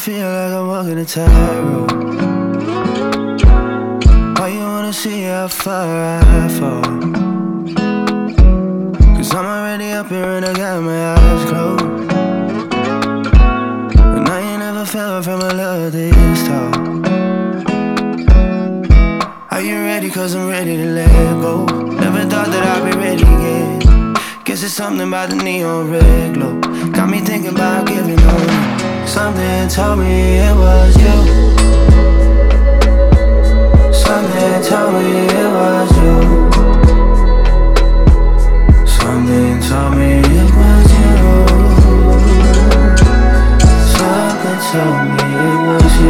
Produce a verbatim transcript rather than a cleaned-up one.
feel like I'm walking a tightrope. Why you wanna see how far I fall? Cause I'm already up here and I got my eyes closed. And I ain't never felt from a love this tall. Are you ready? Cause I'm ready to let go. Never thought that I'd be ready again. Guess it's something about the neon red glow. Got me thinking about giving up. Something told me it was you.